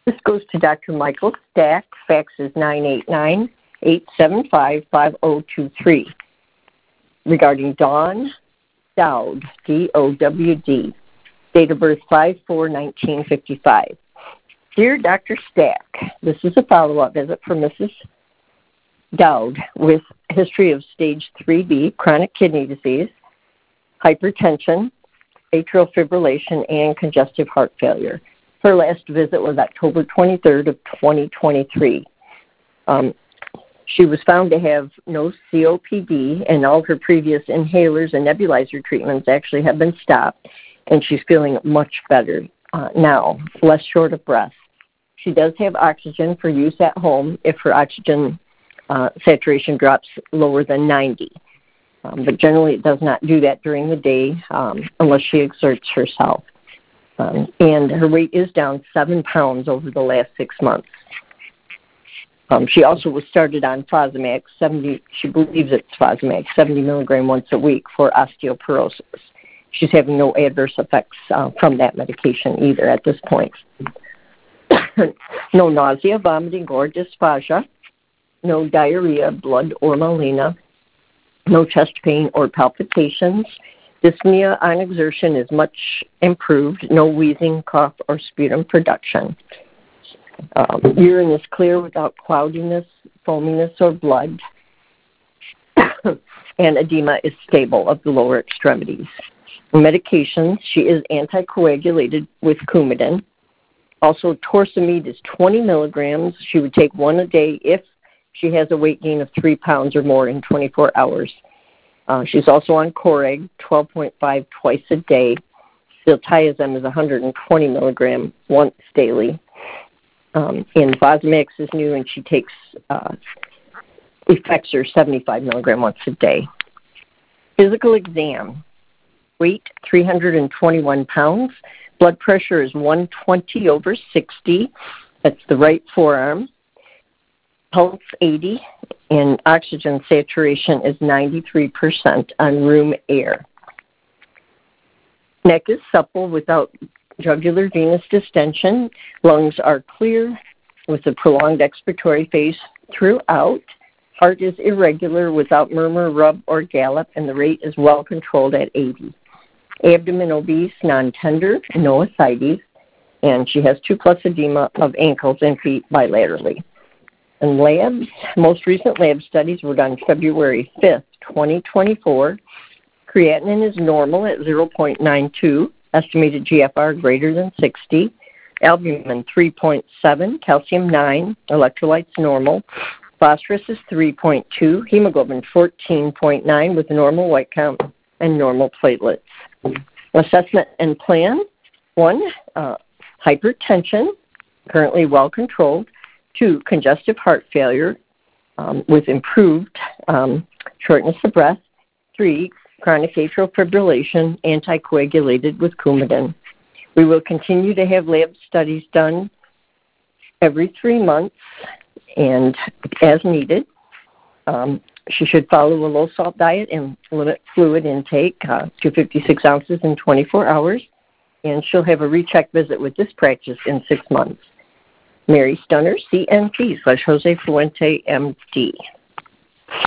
This goes to Dr. Michael Stack. Fax is 989-875-5023. Regarding Dawn Dowd, D-O-W-D. Date of birth 5/4/1955. Dear Dr. Stack, this is a follow-up visit for Mrs. Dowd with history of stage 3B, chronic kidney disease, hypertension, atrial fibrillation, and congestive heart failure. Her last visit was October 23rd of 2023. She was found to have no COPD, and all her previous inhalers and nebulizer treatments actually have been stopped, and she's feeling much better now, less short of breath. She does have oxygen for use at home if her oxygen saturation drops lower than 90. But generally it does not do that during the day unless she exerts herself. And her weight is down 7 pounds over the last 6 months. She also was started on Fosamax, she believes it's Fosamax, 70 milligram once a week for osteoporosis. She's having no adverse effects from that medication either at this point. No nausea, vomiting, or dysphagia. No diarrhea, blood, or melena. No chest pain or palpitations. Dyspnea on exertion is much improved. No wheezing, cough, or sputum production. Urine is clear without cloudiness, foaminess, or blood. And edema is stable of the lower extremities. Medications, she is anticoagulated with Coumadin. Also, Torsemide is 20 milligrams. She would take one a day if she has a weight gain of 3 pounds or more in 24 hours. She's also on Coreg, 12.5 twice a day. Diltiazem is 120 milligram once daily. And Fosamax is new, and she takes Effexor 75 milligram once a day. Physical exam. Weight, 321 pounds. Blood pressure is 120/60. That's the right forearm. Pulse 80, and oxygen saturation is 93% on room air. Neck is supple without jugular venous distension. Lungs are clear with a prolonged expiratory phase throughout. Heart is irregular without murmur, rub, or gallop, and the rate is well controlled at 80. Abdomen obese, non-tender, no ascites, and she has 2+ edema of ankles and feet bilaterally. And labs, most recent lab studies were done February 5th, 2024. Creatinine is normal at 0.92, estimated GFR greater than 60, albumin 3.7, calcium 9, electrolytes normal, phosphorus is 3.2, hemoglobin 14.9 with normal white count and normal platelets. Assessment and plan: 1, hypertension, currently well controlled. 2, congestive heart failure with improved shortness of breath. 3, chronic atrial fibrillation, anticoagulated with Coumadin. We will continue to have lab studies done every 3 months and as needed. She should follow a low-salt diet and limit fluid intake to 56 ounces in 24 hours, and she'll have a recheck visit with this practice in 6 months. Mary Stunner, CNP /Jose Fuente, MD.